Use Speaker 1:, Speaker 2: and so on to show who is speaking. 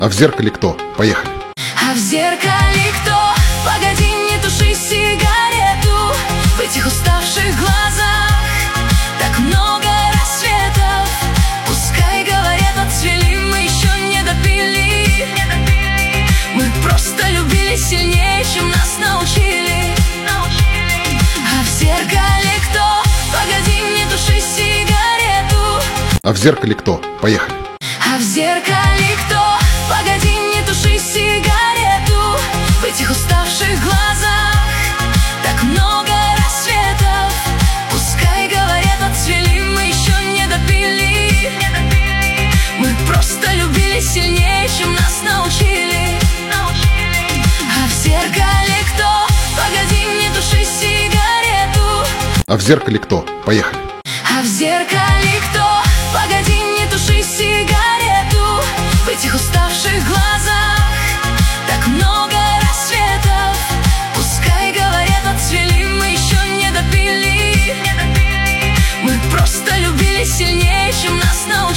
Speaker 1: А в зеркале кто? Поехали.
Speaker 2: А в зеркале кто? Погоди, не туши сигарету. В этих уставших глазах так много рассветов. Пускай говорят, отцвели, мы еще не допили. Мы просто любили сильнее, чем нас научили. А в зеркале кто? Погоди, не туши сигарету.
Speaker 1: А в зеркале кто? Поехали.
Speaker 2: А в зеркале кто? Погоди, не туши сигарету. В этих уставших глазах так много рассветов. Пускай говорят, отцвели, мы еще не допили. Мы просто любили сильнее, чем нас научили. А в зеркале кто? Погоди, не туши сигарету.
Speaker 1: А в зеркале кто? Поехали.
Speaker 2: А в зеркале кто? Погоди, не туши сигарету. В этих уставших глазах так много рассветов. Пускай говорят, отцвели, мы еще не допили. Мы просто любили сильнее, чем нас научили.